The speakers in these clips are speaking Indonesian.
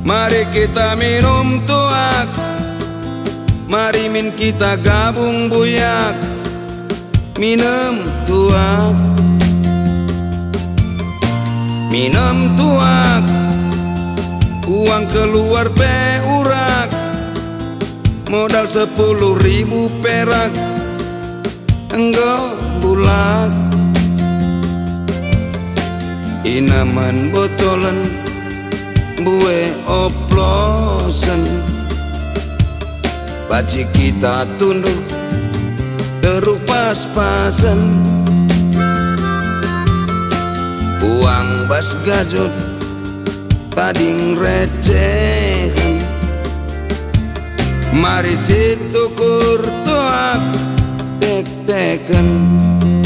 Mari kita minum tuak, mari min kita gabung buyak. Minum tuak, minum tuak, uang keluar pe urak, modal 10.000 perak, enggo bulak. Inaman botolan, buwe oplosan, baci kita tunduk teruk pas-pasan. Uang bas gajut tading recehan, mari situkur tuak tek-teken.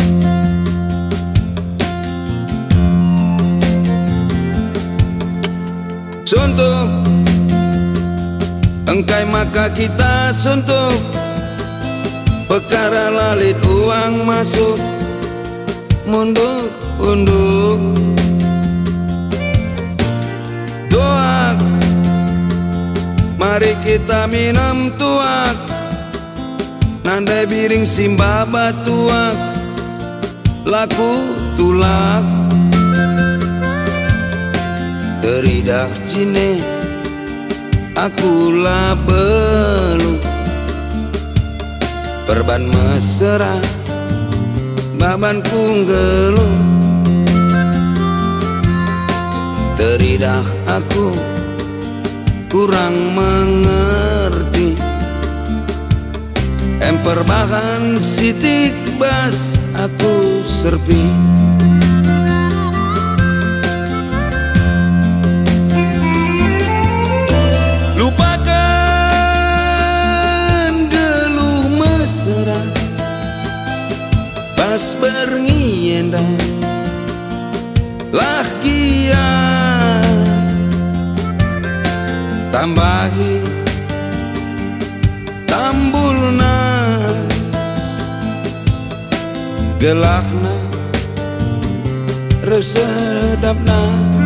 Suntuk engkai maka kita suntuk, perkara lalit uang masuk, munduk unduk. Tuak, mari kita minum tuak, nandai biring simba batuak, laku tulak. Teridah cine aku lah belu, perban mesra baban kunggelu. Teridah aku kurang mengerti, emper bahan sitik bas aku serpi. Pas berngienda lah gia, tambahi tambulna, gelakna resedapna.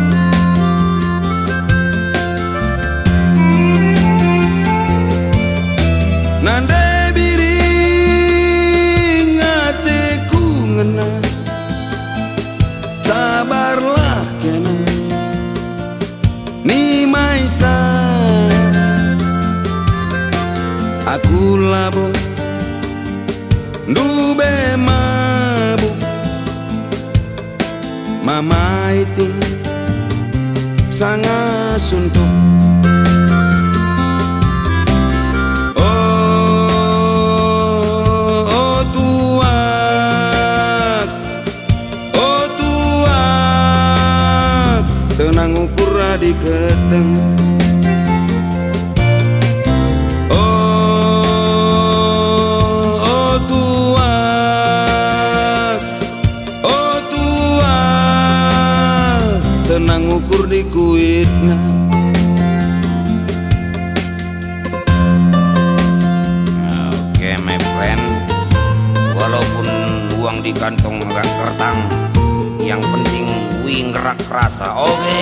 Nande sabarlah kena ni maisa, aku labo dube mabuk, mama iting sangat suntuk. Tenang ukur di keteng, oh tuak, oh tuak, tenang ukur di kuitna. Oke my friend, walaupun uang di kantong agak kertang, yang penting wing gerak rasa. Oke.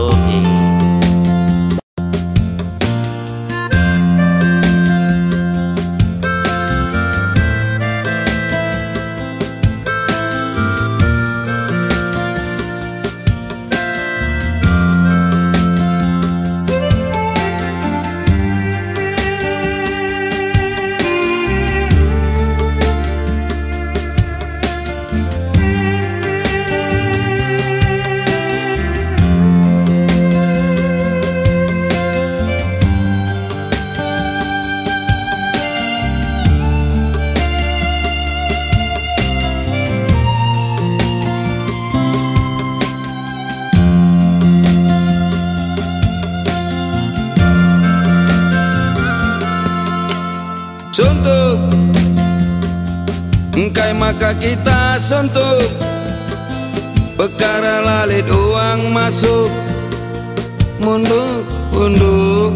Suntuk engkai maka kita suntuk, perkara lalit uang masuk, munduk unduk.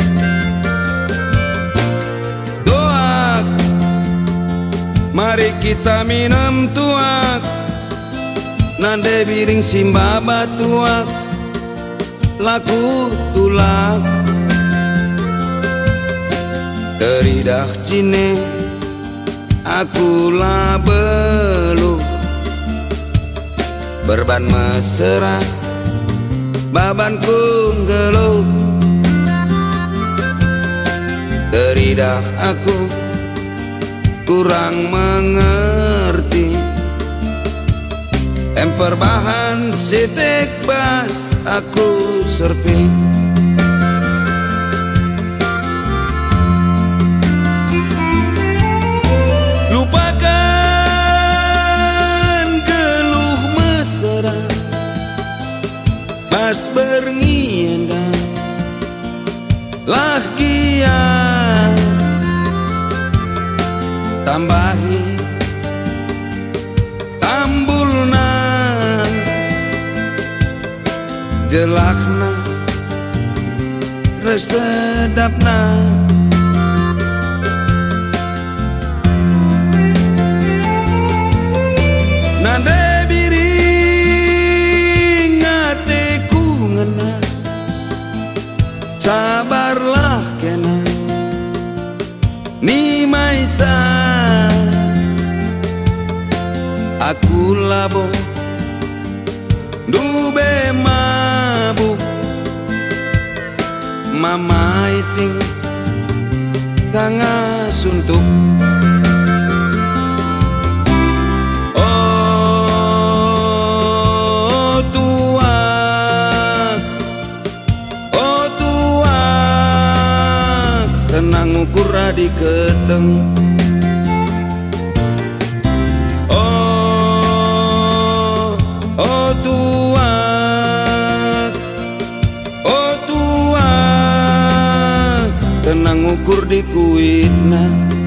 Tuak, mari kita minum tuak, nande biring simba batuak, laku tulak teridah cine aku lah beluh berban mesra babanku ngeluh teridah aku kurang mengerti emper bahan sitik bas aku serpi lupakan geluh mesra bas berngienda lah gian tambahi tambulna gelakna resedapna nade biring ngateku ngena sabarlah kena ni maisa aku labo dube mabuk mama iting tanga suntuk oh tuak tenang ukur di keteng tenang ukur di kuitna